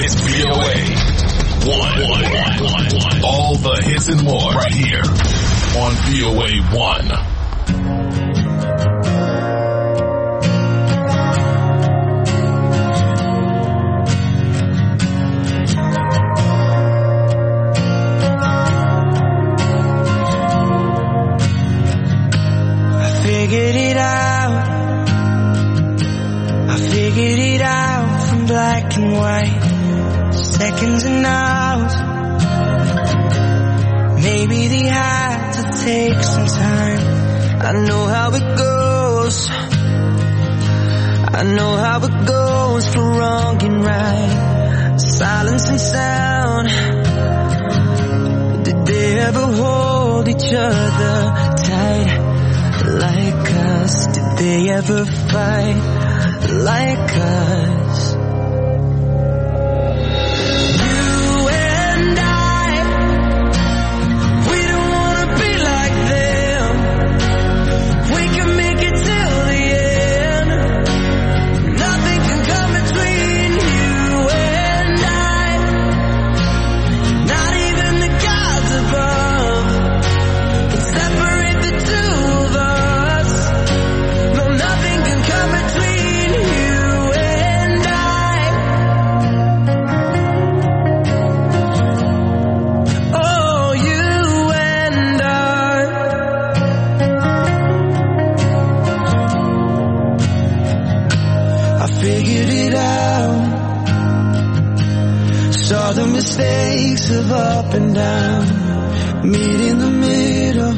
It's VOA 1. All the hits and more right here on VOA 1. Figured it out from black and white, seconds and hours. Maybe they had to take some time. I know how it goes. I know how it goes for wrong and right. Silence and sound. Did they ever hold each other tight like us? Did they ever fight like us? You and I, we don't wanna be like them. We can make it till the end. Nothing can come between you and I. Not even the gods above can separate the two of us. No, nothing can come between you and I. Oh, you and I. I figured it out. Saw the mistakes of up and down. Meet in the middle.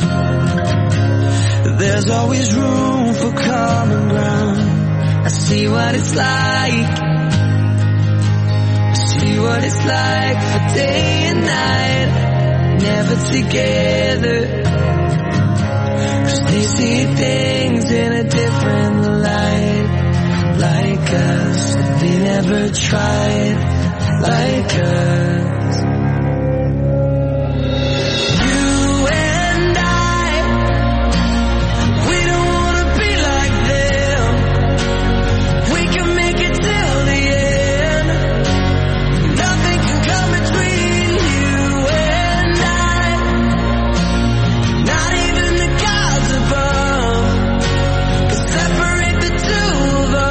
There's always room for common ground. I see what it's like. I see what it's like for day and night. Never together. 'Cause they see things in a different light. Like us. They never tried like us. You and I, we don't wanna be like them. We can make it till the end. Nothing can come between you and I. Not even the gods above can separate the two of us.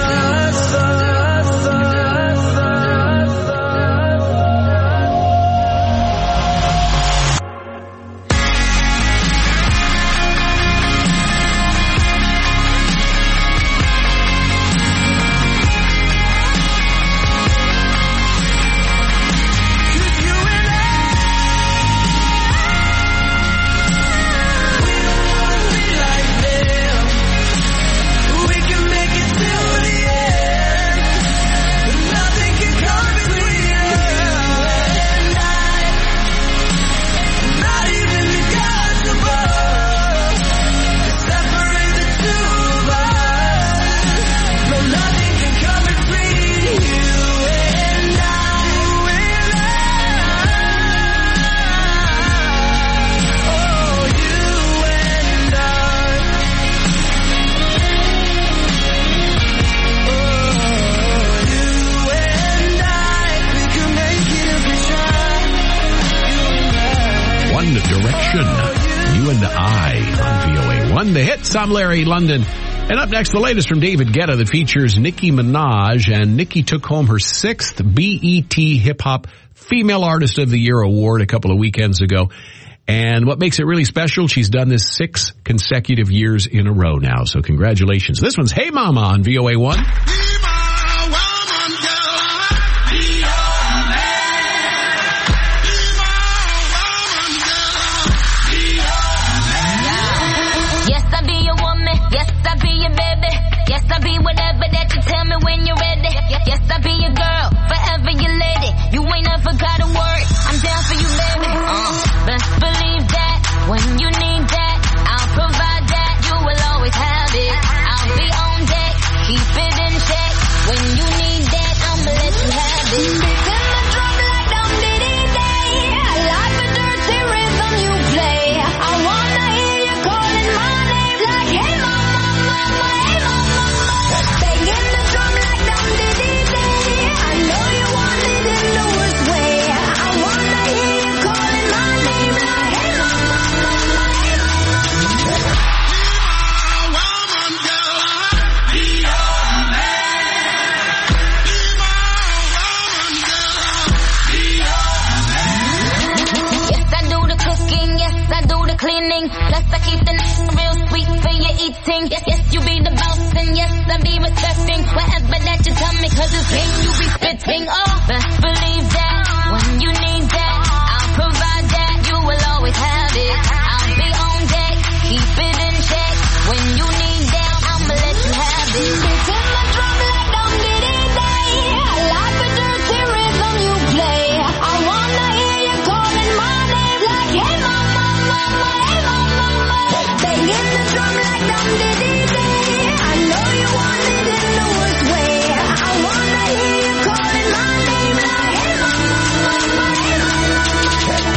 One Direction, You and I on VOA 1. The hits, I'm Larry London. And up next, the latest from David Guetta that features Nicki Minaj. And Nicki took home her 6th BET Hip Hop Female Artist of the Year award a couple of weekends ago. And what makes it really special, she's done this 6 consecutive years in a row now. So congratulations. This one's Hey Mama on VOA 1. When you need that, I'll provide that. You will always have it. I'll be on deck, keep it in check. manifesting whatever that you tell me, cause it's pain you be spitting. Oh, best believe that when you need that, I'll provide that. You will always have it. I'll be on deck, keep it in check. When you need that, I'ma let you have it. It's in my drum like Dum Diddy Day. I like the dirty rhythm you play. I wanna hear you calling my name like, hey mama, mama, hey mama, mama. Banging the drum like Dum Diddy Day. I know you want it in the worst way. I wanna hear you calling my name like, hey mama, mama, hey mama, mama.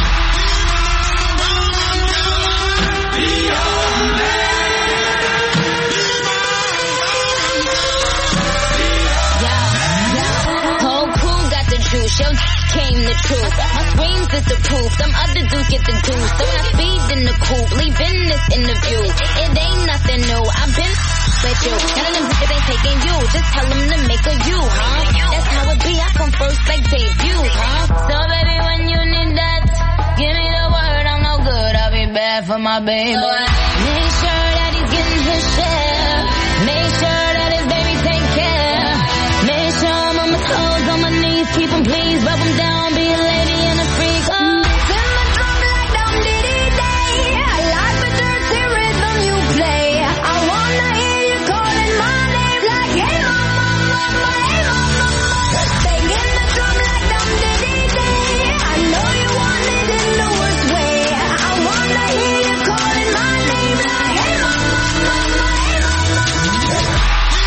Yo, came the truth. My screams is the proof. Some other dudes get the juice. So I speed in the coupe, leaving this interview. It ain't nothing new. I've been with you. None of them bitches ain't taking you. Just tell them to make a you, huh? That's how it be. I come first like debut, huh? So baby, when you need that, give me the word. I'm no good. I'll be bad for my baby. Make sure that he's getting his share. Make sure that his baby take care. Make sure I'm on my toes, on my knees. Keep them please, rub them down, be a lady and a freak. Oh, it's in my drum like Dum Diddy Day. I like the dirty rhythm you play. I wanna hear you calling my name like, hey mama, mama, hey mama, mama. Banging the drum like Dum Diddy Day. I know you want it in the worst way. I wanna hear you calling my name like, hey mama, mama, hey mama, mama.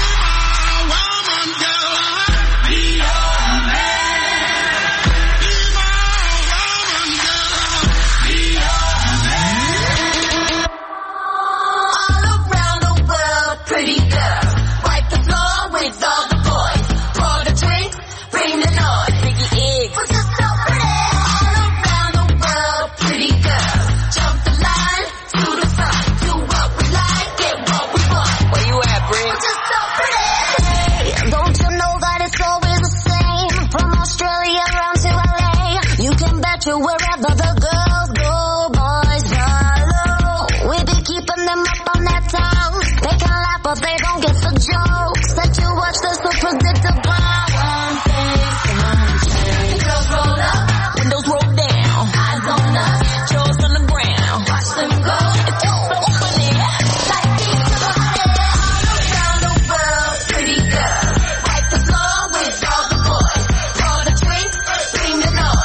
Wherever the girls go, boys follow. We be keeping them up on that town. They can laugh, but they don't get the jokes. That you watch, they're so predictable. One thing, girls roll up, windows roll down, eyes on us, jaws on the ground. Watch them go. It's just so funny. Like beats to the head, all around the world. Pretty girls, wipe the floor with all the boys. Pour the drinks, bring the noise.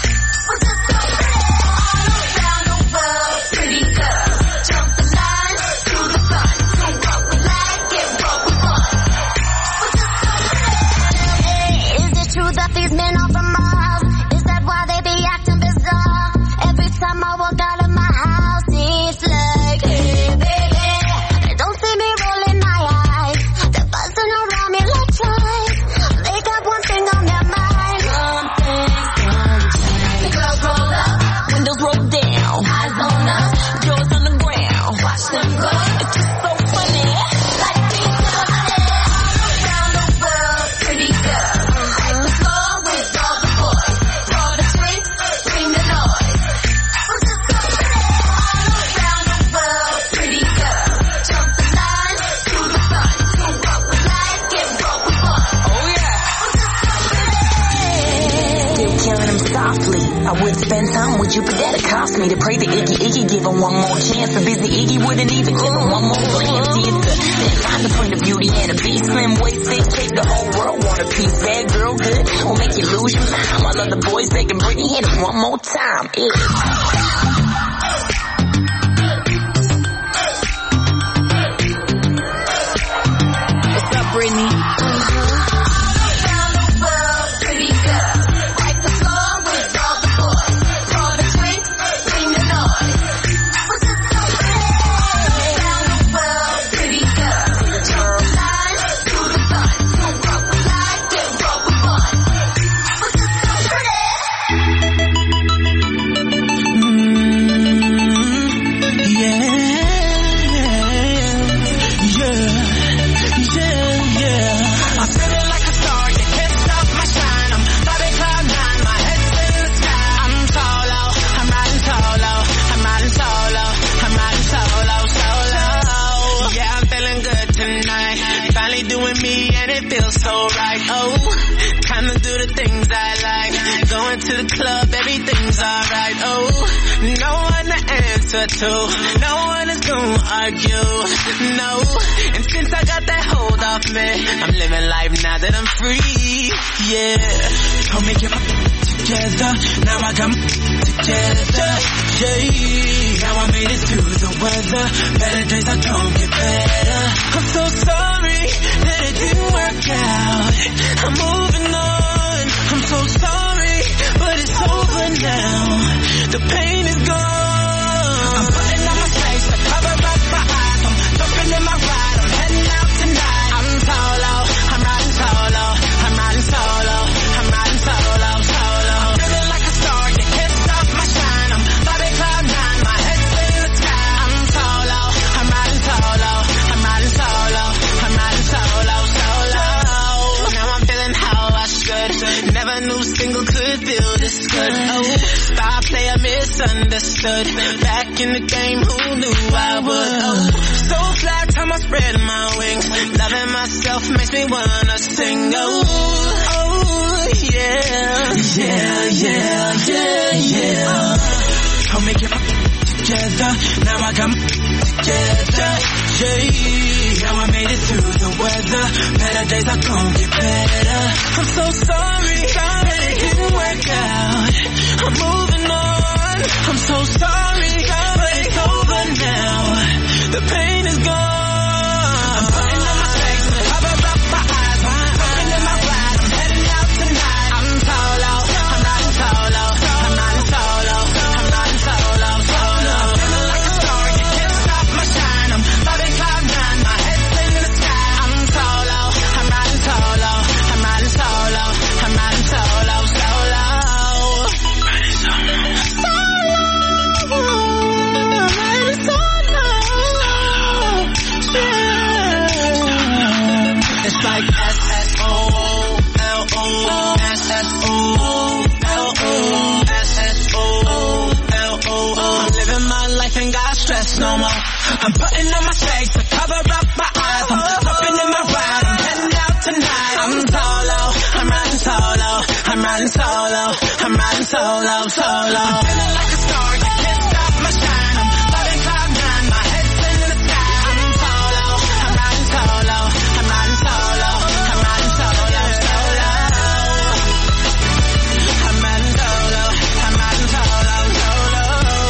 You, but that'll cost me to pray to Iggy, give him one more chance. The busy Iggy wouldn't even give him one more glance. See, it's that line between the beauty and the beast. Slim waist, thick cake, the whole world want a piece. Bad girl, good, will make you lose your mind. While other boys begging Britney, hit him one more time. What's up, Britney? Oh, time to do the things I like. Going to the club, everything's alright. Oh, no one to answer to. No one is gonna argue. No, and since I got that hold off me, I'm living life now that I'm free. Yeah, told me get my together. Now I got my together. Yeah, now I made it through the weather. Better days are gonna get better. I'm so sorry that it didn't work out. I'm moving on. I'm so sorry, but it's over now. The pain is gone. I'm putting on my face to cover up my eyes. I'm jumping in my ride. I'm heading out tonight. I'm solo. I'm riding solo. I'm riding solo. I'm riding solo. Solo. I'm feeling like a star. You can't stop my shine. I'm flying cloud nine. My head's in the sky. I'm solo. I'm riding solo. I'm riding solo. I'm riding solo. Solo. Now I'm feeling how I should. Never knew single could feel this good. Oh, star player misunderstood. Back in the game, who knew I would? Oh, so fly, time I spread my wings. Loving myself makes me wanna sing. Oh, oh, yeah. Yeah, yeah, yeah, yeah. Told me get my together. Now I got my together. Yeah, now I made it through the weather. Better days are gonna get better. I'm so sorry that it didn't work out. I'm moving on. I'm so sorry, but it's over now. The pain is gone. I'm putting on my face to cover up my eyes. I'm jumping in my ride. I'm heading out tonight. I'm solo. I'm riding solo. I'm riding solo. I'm riding solo. Solo. I'm feeling like a star. You can't stop my shine. I'm flying cloud nine. My head's in the sky. I'm solo. I'm riding solo. I'm riding solo. I'm riding solo. Solo. It's like S-S-O-L-O, S-S-O-L-O, S-S-O-L-O. I'm living my life, ain't got stress no more. I'm putting on my shades to cover up my eyes. I'm jumping in my ride, I'm heading out tonight. I'm solo, I'm riding solo. I'm riding solo, I'm riding solo, solo. I'm feeling like a star, you can't stop my shine. I'm flying cloud nine, my head's in the sky. I'm solo, I'm riding solo. I'm riding solo, I'm riding solo, solo. I'm riding solo, I'm riding solo, solo.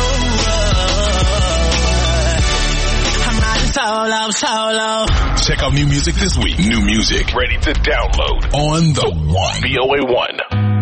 I'm riding solo, solo. Check out new music this week. New music ready to download on the One. VOA1.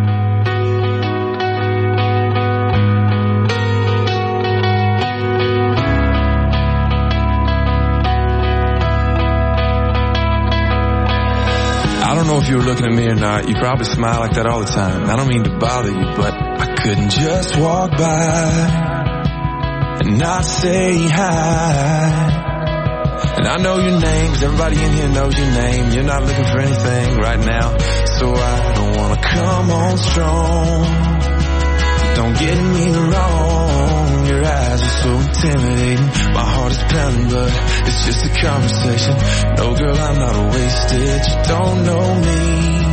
I don't know if you were looking at me or not. You probably smile like that all the time. I don't mean to bother you, but I couldn't just walk by and not say hi. And I know your name, 'cause everybody in here knows your name. You're not looking for anything right now, so I don't wanna come on strong. Don't get me wrong, your eyes are so intimidating. My heart is pounding, but it's just a conversation. No, girl, I'm not wasted. You don't know me,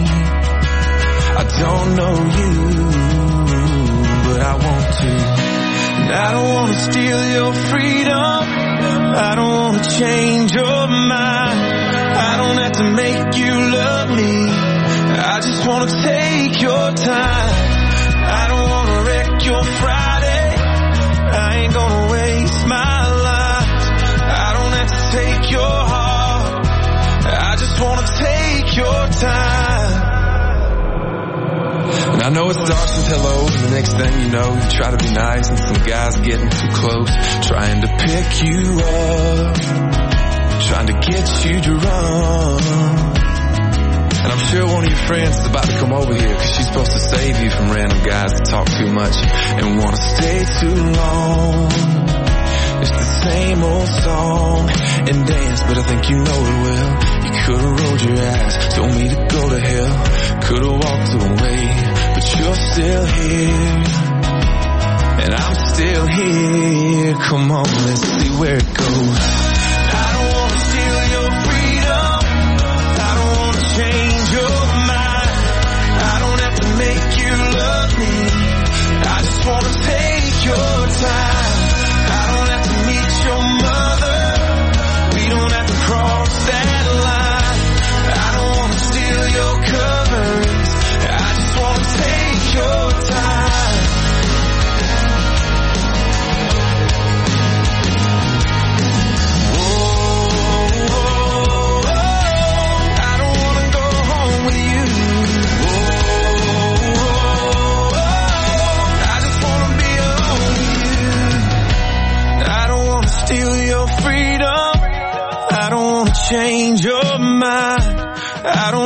I don't know you, but I want to. And I don't want to steal your freedom, I don't want to change your mind. I don't have to make you love me, I just want to take your time. I don't want to wreck your Friday, I ain't gonna waste my life. I don't have to take your heart, I just want to take your time. And I know it's dark since hello, and the next thing you know, you try to be nice, and some guy's getting too close, trying to pick you up, trying to get you drunk. And I'm sure one of your friends is about to come over here, 'cause she's supposed to save you from random guys that talk too much and want to stay too long. It's the same old song and dance, but I think you know it well. You could've rolled your eyes, told me to go to hell, could've walked away, but you're still here, and I'm still here. Come on, let's see where it goes. I don't want to steal your freedom, I don't want to change your mind.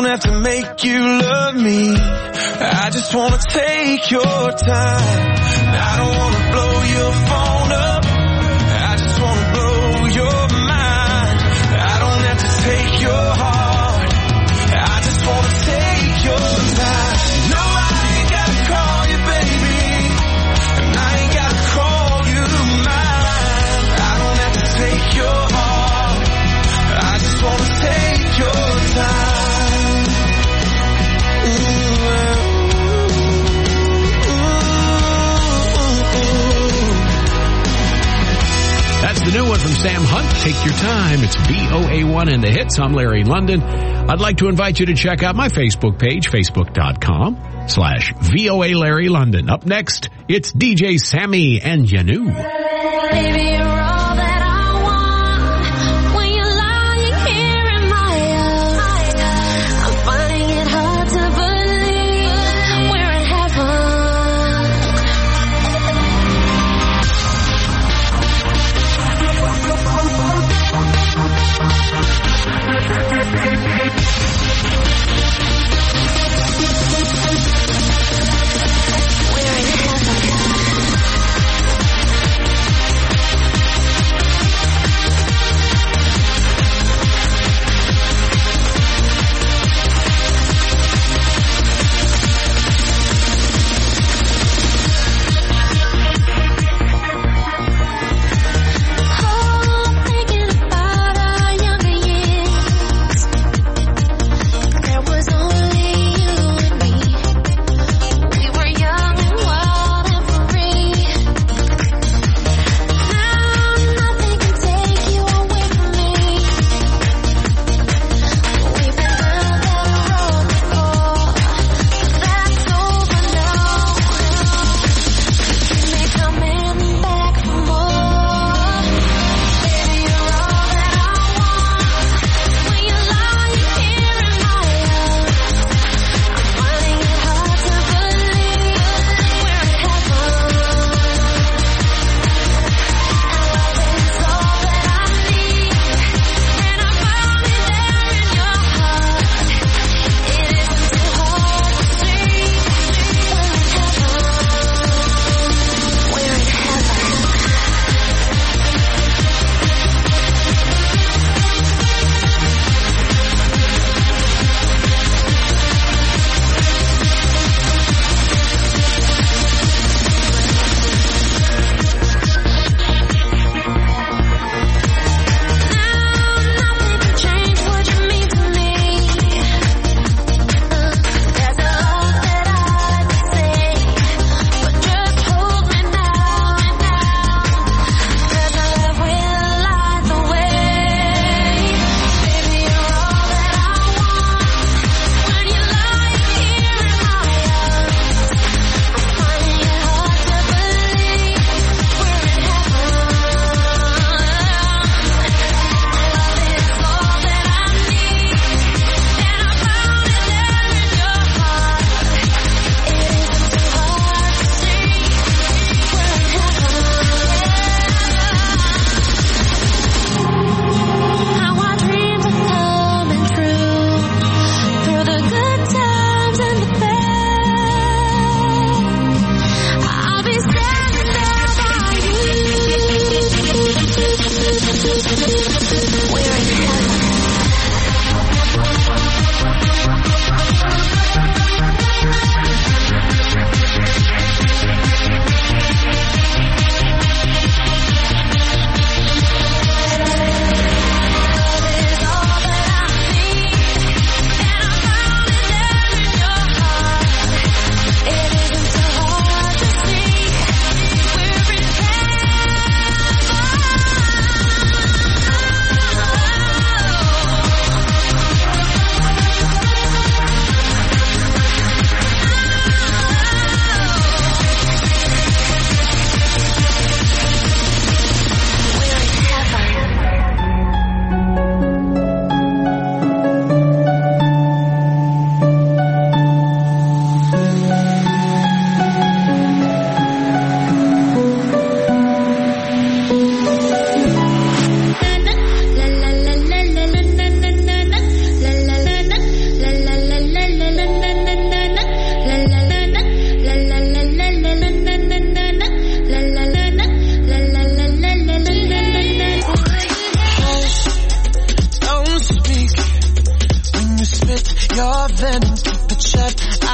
don't have to make you love me. I just wanna take your time. I don't wanna blow your phone up. I just wanna blow your mind. I don't have to take your heart. I just wanna take your time. No, I ain't gotta call you baby, and I ain't gotta call you mine. I don't have to take your heart. I just wanna take your time. That's the new one from Sam Hunt, Take Your Time. It's VOA1 and the hits. I'm Larry London. I'd like to invite you to check out my Facebook page, facebook.com/VOA Larry London. Up next, it's DJ Sammy and Yanu. Baby, you're all that I want. When you're lying here in my arms, I'm finding it hard to believe we're in heaven. We're in heaven.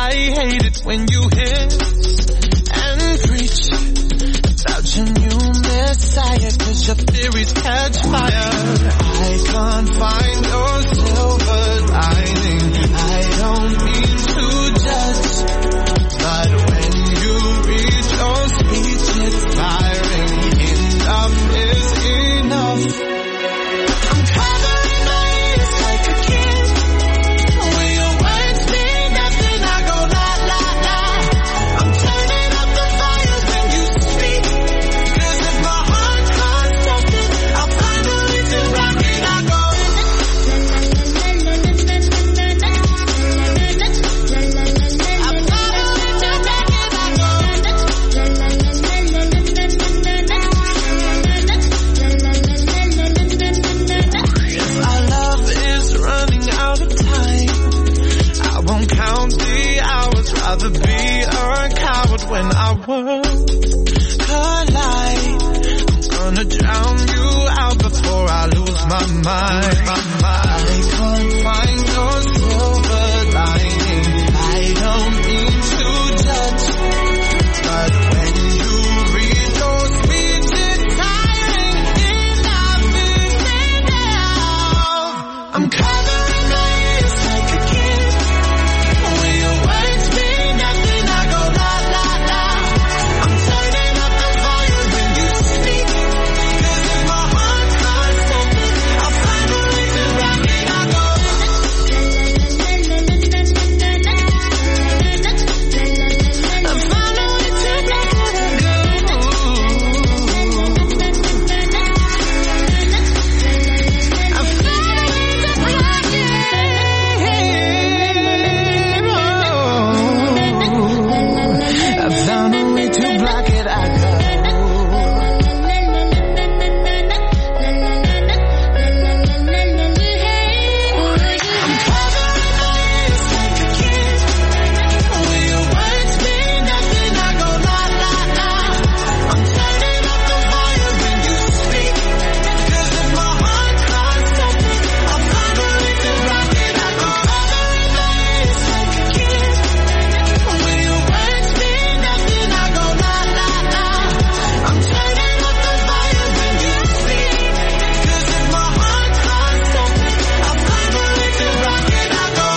I hate it when you hiss and preach about your new messiah, 'cause your theories catch fire. I can't find your silver lining. I don't mean to judge, but when you read your speech, it's firing. Enough is enough. I'm covering my ears like a kid. When your words mean nothing, I go la la la. I'm turning up the fire when you speak, 'cause if my heart can't stop it, I'll find a reason rock it. I go. If our love is running out of time, I won't count the hours. Rather be a coward when our worlds collide. I'm gonna drown you out before I lose my mind. I can't find your silver lining. I don't mean to judge, but when you read your speech, it's tiring. Enough is enough. I'm covering my ears like a kid. When your words mean nothing, I go la la la. I'm turning up the volume when you speak, 'cause if my heart can't stop it, I'll find a reason rock it. I go. I found a way to make it a go. I found a way to block it. I found a way to block it. I go. I'm covering my ears like a kid. When your words mean nothing, I go la la la. I'm turning up the volume when you speak, 'cause if my heart can't stop it, I'll find a reason rock it. I go. Covering my ears like a kid. When your words mean nothing, I go la la la. I'm turning up the volume when you speak, 'cause if my heart can't stop it, I'll find a reason rock it. I go.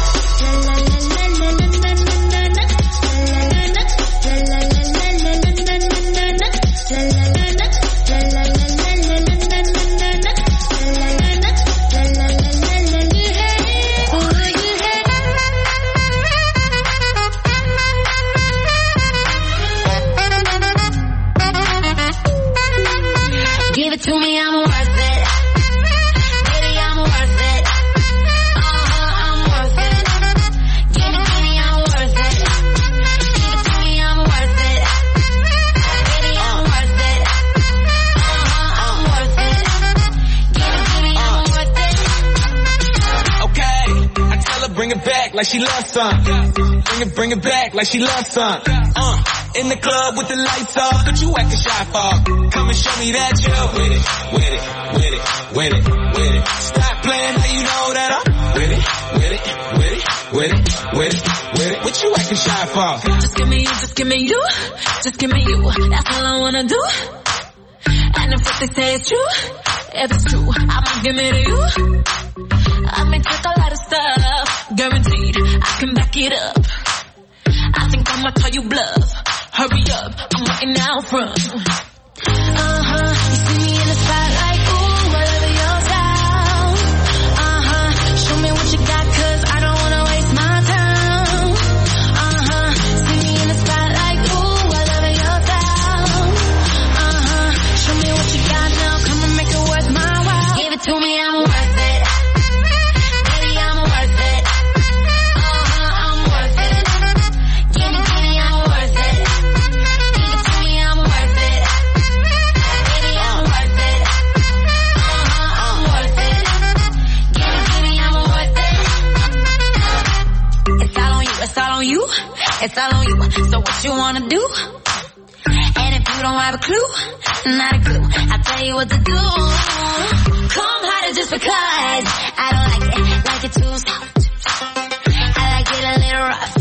Give it to me, I'm worth it. Baby, I'm worth it. I'm worth it. Give it to me, I'm worth it. Give it to me, I'm worth it. Baby, I'm worth it. I'm worth it. Give it to me, I'm worth it. Okay, I tell her bring it back like she loves some. Bring it back like she loves some. In the club with the lights off, but you acting shy for. Come and show me that you're with it, with it, with it, with it, with it. Stop playing, now you know that I'm with it, with it, with it, with it, with it, with it. What you acting shy for? Just give me you, just give me you, just give me you. That's all I wanna do. And if what they say is true, if it's true, I'ma give it to you. I may take a lot of stuff, guaranteed I can back it up. I think I'ma call you bluff. Hurry up, I'm waiting out front. You see me in the spotlight, ooh, I love your style. Show me what you got, 'cause I don't wanna waste my time. See me in the spotlight, ooh, I love your style. Show me what you got now, come and make it worth my while. Give it to me, I'm worth it. Baby, I'm worth it. I'm worth it. Give it to me, I'm worth it. Give it to me, I'm worth it. Baby, I'm worth it. I'm worth it. Give it to me, I'm worth it. It's all on you, it's all on you, it's all on you. So what you wanna do? And if you don't have a clue, not a clue, I'll tell you what to do. Come harder just because I don't like it too soft. I like it a little rough,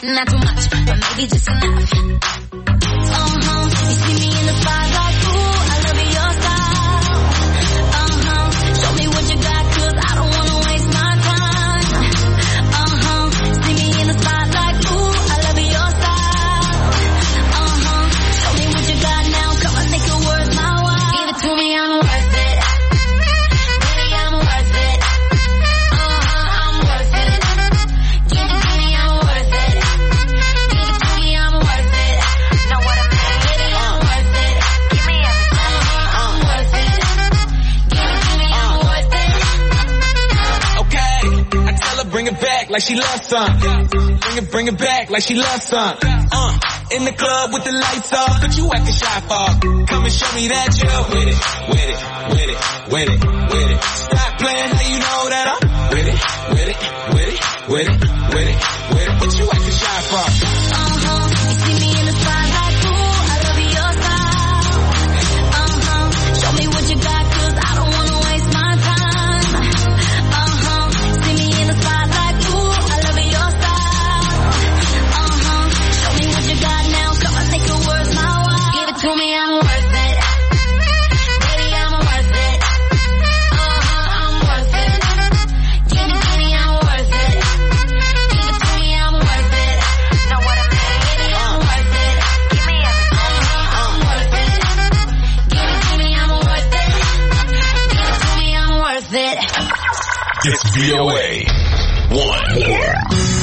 Not too much, but maybe just enough. You see me in the spotlight, ooh, I love your style. Show me what you got, 'cause I don't wanna waste my time. See me in the spotlight, ooh, I love your style. Show me what you got now, come on, make it worth my while. Give it to me, I'm worth it. Baby, I'm worth it. I'm worth it. Give it to me, I'm worth it. Give it to me, I'm worth it. Know what I mean? Baby, I'm worth it. Give me everything. I'm worth it. Give it to me, I'm worth it. Okay, I tell her bring it back like she loves some. Bring it back like she loves some. In the club with the lights off, but you acting shy for. Come and show me that you're with it, with it, with it, with it, with it. Stop playing, now you know that I'm with it, with it, with it, with it, with it, with it. What you acting shy for? You see me in the spotlight, ooh, I love your style. Show me what you got, 'cause I don't wanna waste my time. See me in the spotlight, ooh, I love your style. Show me what you got now, come on, make it worth my while. Give it to me, I'm worth it. Baby, I'm worth it. I'm worth it. Give it to me, I'm worth it. Give it to me, I'm worth it. Know what I mean? Baby, I'm worth it. Give me everything. I'm worth it. Give it to me, I'm worth it. Give it to me, I'm worth it. It's VOA 1.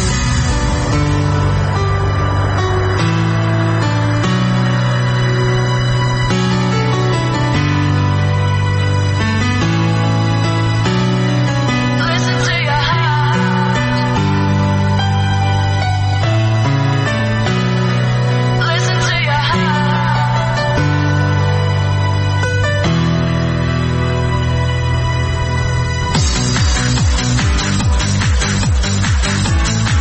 Listen to your heart. Listen to your heart.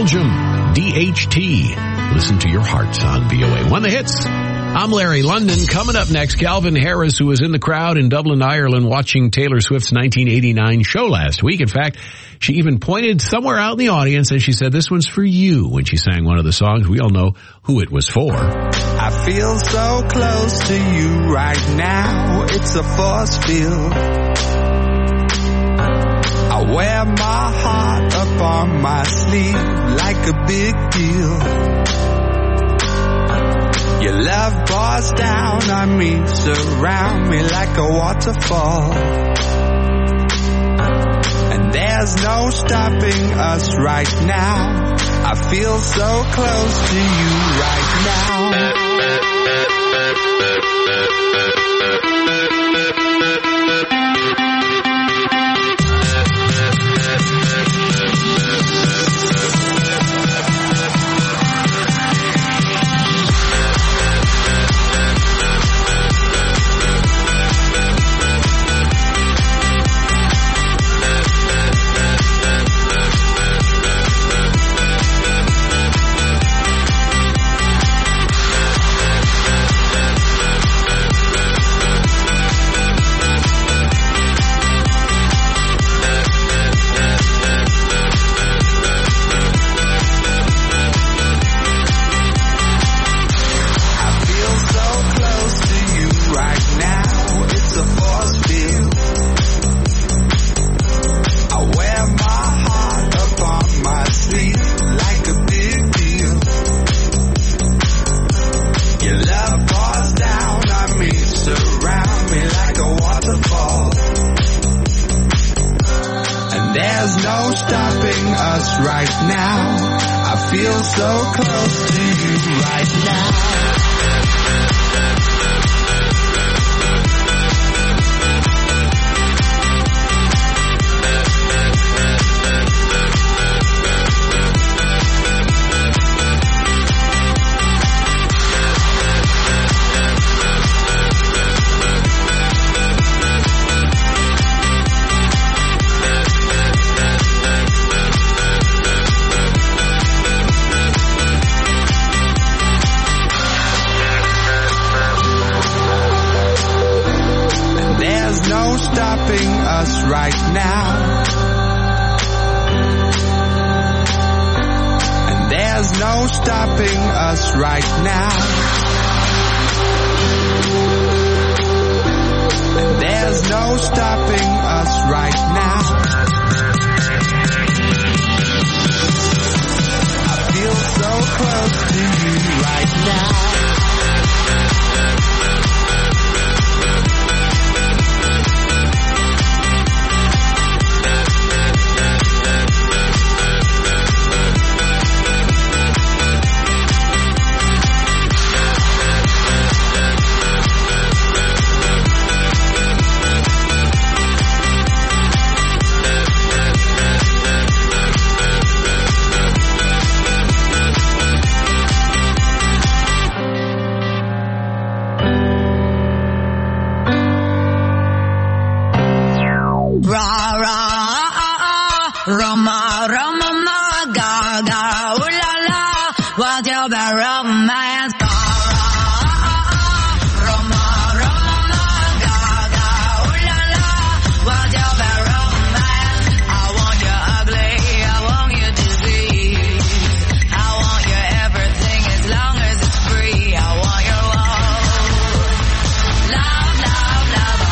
Belgium, DHT. Listen to your hearts on VOA1 The Hits. I'm Larry London. Coming up next, Calvin Harris, who was in the crowd in Dublin, Ireland, watching Taylor Swift's 1989 show last week. In fact, she even pointed somewhere out in the audience and she said, "This one's for you," when she sang one of the songs. We all know who it was for. I feel so close to you right now. It's a force field. I wear my heart up on my sleeve like a big deal. Your love pours down on me, surround me like a waterfall. And there's no stopping us right now. I feel so close to you right now.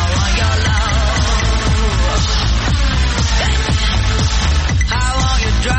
Drive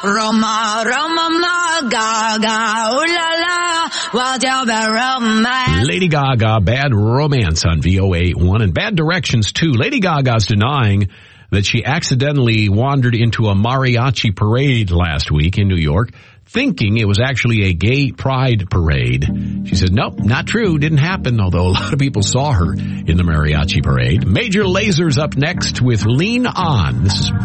Roma, Roma, ma, Gaga, ooh la la, well, tell bad romance. Lady Gaga, Bad Romance on VOA1, and Bad Directions too. Lady Gaga's denying that she accidentally wandered into a mariachi parade last week in New York, thinking it was actually a gay pride parade. She said, nope, not true, didn't happen, although a lot of people saw her in the mariachi parade. Major Laser's up next with Lean On. This is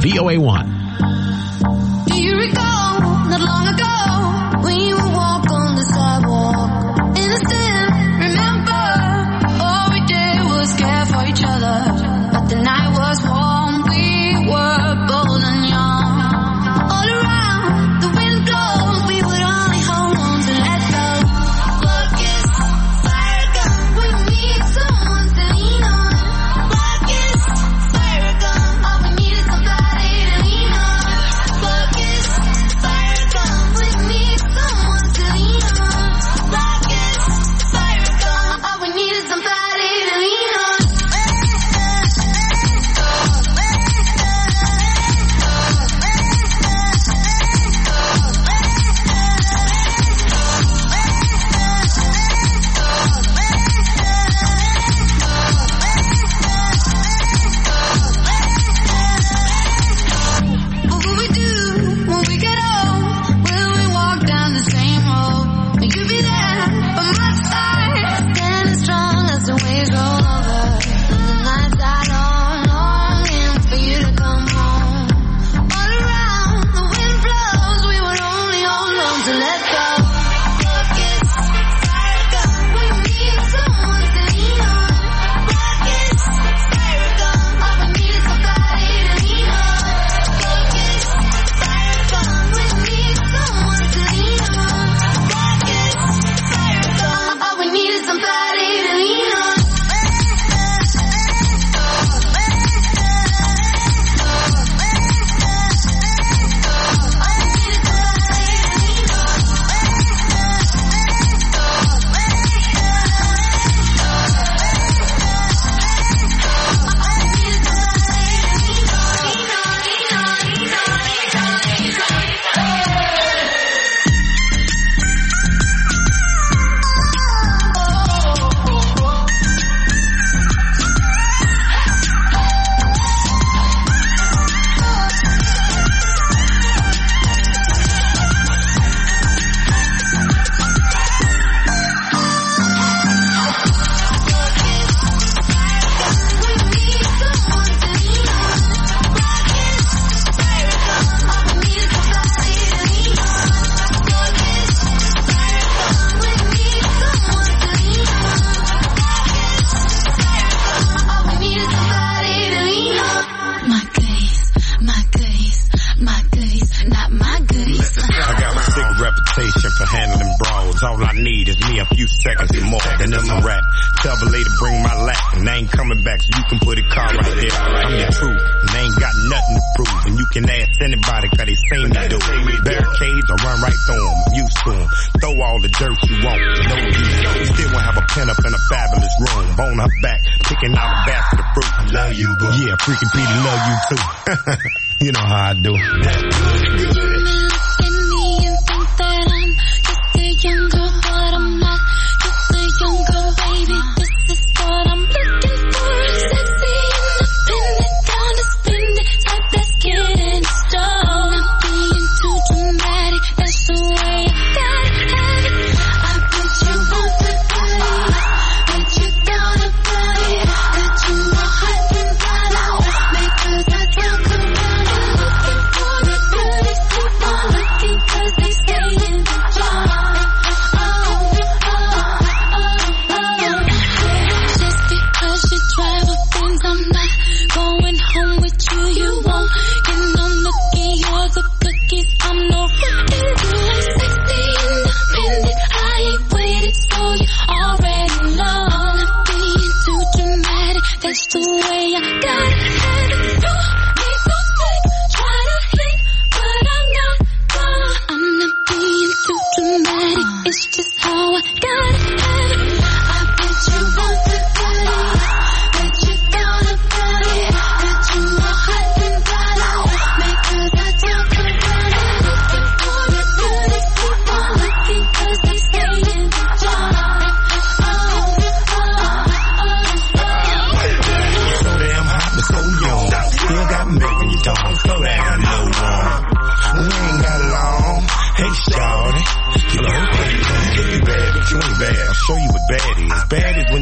VOA1. Do you recall, not long ago, we would walk on the sidewalk? Innocent, remember, all we did was care for each other. But the night was warm, we were bold and young. All around, the wind blows, we would only hold on to let go. Focus, fire gun, we need someone to lean on. Focus, fire gun, all we need is somebody to lean on. Focus, fire gun, we need someone to lean on. Focus, fire gun, all we need is somebody to lean on. What will we do when we get old? Will we walk down the same road? Will you be there by my side? Stand as strong as the waves roll over. The nights are long, longing for you to come home. All around, the wind blows, we would only hold on to let go. Focus, fire gun, we need someone to lean on. Focus, fire gun, all we need is somebody to lean on. Focus, fire gun, we need someone to lean on. Focus, fire gun, all we need is somebody to lean on. For handling brawls, all I need is me a few seconds and more. Then it's a rap. Tell the lady bring my lap, and I ain't coming back, so you can put a car right there. I'm the truth, and I ain't got nothing to prove. And you can ask anybody, cause they seem to do. Barricades, I run right through them, I'm used to them. Throw all the dirt you want, no use. Still won't have a pen up in a fabulous room. Bone her back, picking out a basket of fruit. I love you, boo. Yeah, freaking Petey love you too. You know how I do. Young girl, but I'm not just a young girl, baby. This is what I'm looking for. Sexy enough, pin it down to spin it. Type that's getting stoned. Not being too dramatic, that's the way I gotta have it. I put you on the body, put you down the body. Got you all hype and body. Make her that girl come on. I'm looking for the beauty.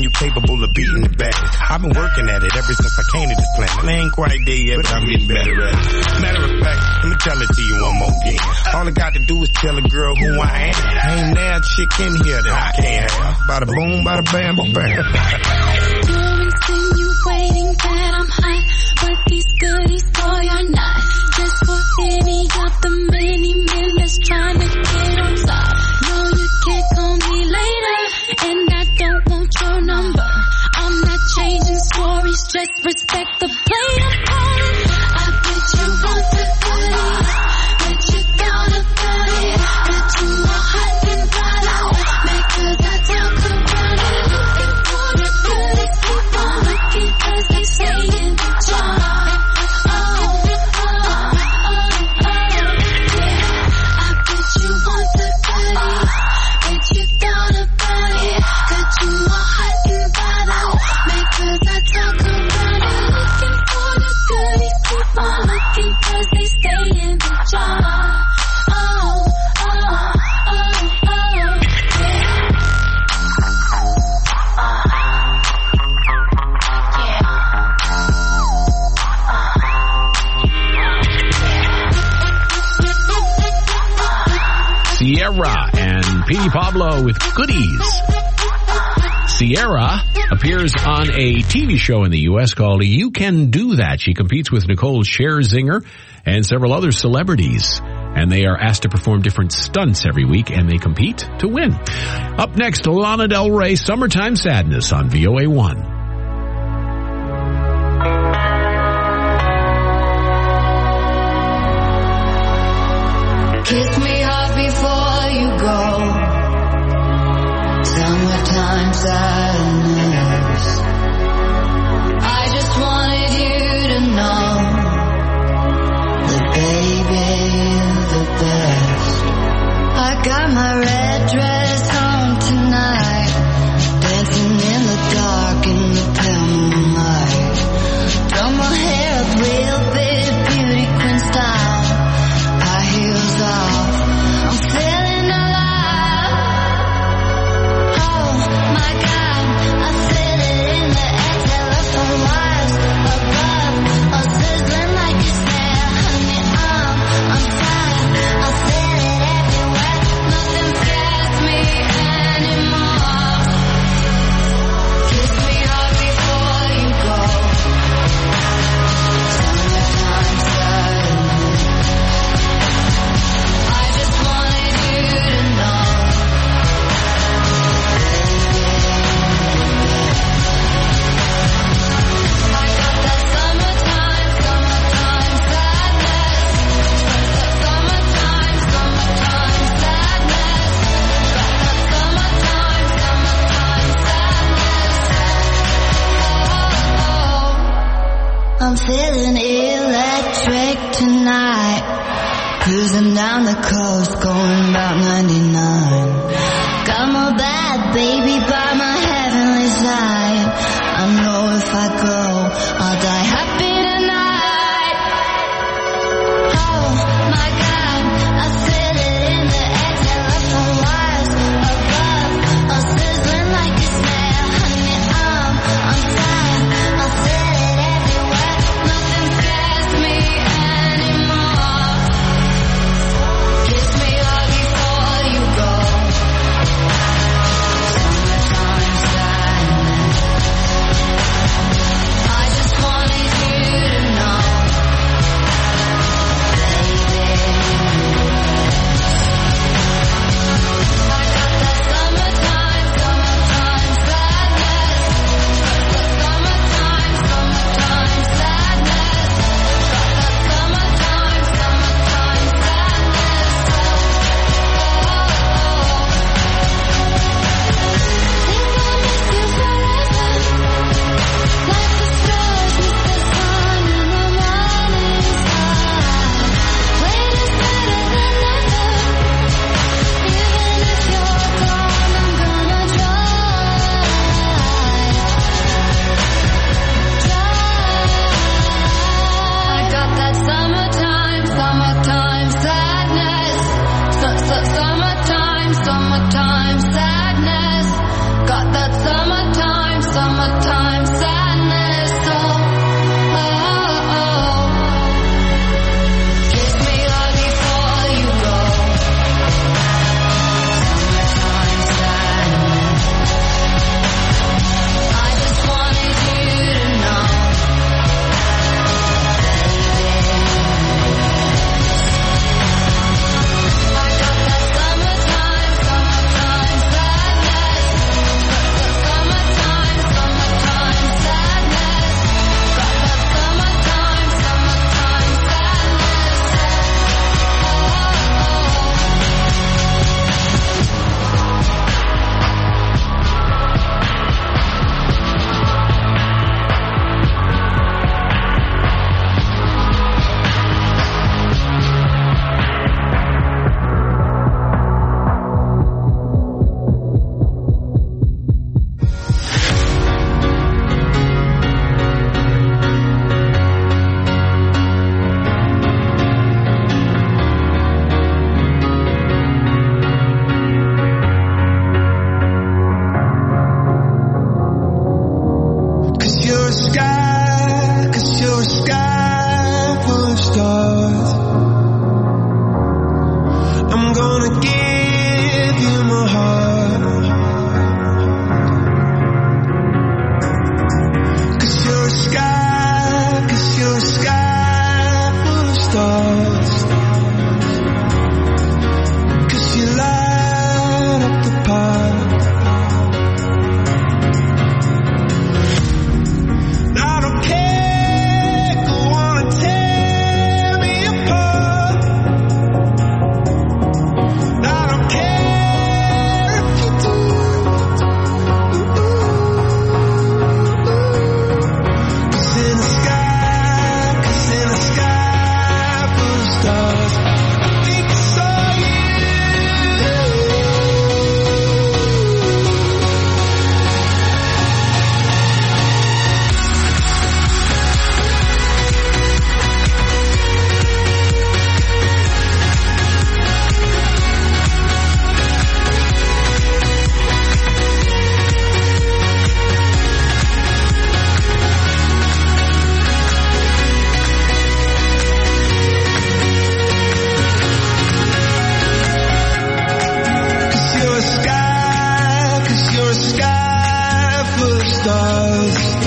you capable of beating the baddest. I've been working at it ever since I came to this planet. I ain't quite there yet, but I'm getting better at it. Matter of fact, let me tell it to you one more again. All I got to do is tell a girl who I am. Ain't now a chick in here that I can't have. Bada boom, bada bam, bam, bam. You're insinuating that I'm hot, but these goodies, boy, are not. Just for any of the many men that's trying to get on top. No, you can't call me later, and I don't want your number. I'm not changing stories, just respect the play I'm calling. I bet you want the goodies, bet you thought about it, that you are hot and bothered, because I talk about it. Looking for the goodies, keep on looking, cause they stay in the jar. Sierra and P. Pablo with Goodies. Sierra appears on a TV show in the U.S. called You Can Do That. She competes with Nicole Scherzinger and several other celebrities. And they are asked to perform different stunts every week, and they compete to win. Up next, Lana Del Rey, Summertime Sadness on VOA1. Kiss me hard before you go. Summertime sadness. I just wanted you to know that baby, you're the best. I got my red dress on tonight, dancing in the dark in the pale moonlight. Done my hair up real big, beauty queen style. Heels off, I'm feeling alive. Oh my God, I feel it in the air, telephone wires above, all sizzling like a snare. Honey, I'm fine, I feel it everywhere. Nothing scares me anymore. Kiss me hard before you go. Summertime sadness. I'm feeling electric tonight, cruising down the coast, going about 99. Got my bad baby by my heavenly side. I know if I go, I'll die happy tonight. Oh my God, I feel it in the air, telephone wires above, all sizzling like a snare. Honey, I'm fine, I feel it everywhere. Nothing scares me anymore. Kiss me hard before you go. Summertime sadness. I just wanted you I'm gonna give you my heart. 'Cause you're a sky, 'cause you're a sky full of stars. 'Cause you light up the park. I don't care, go on and tear me apart. I don't care if you do. Cause in the sky full of stars, I think I saw you. Cause you're a sky full of stars.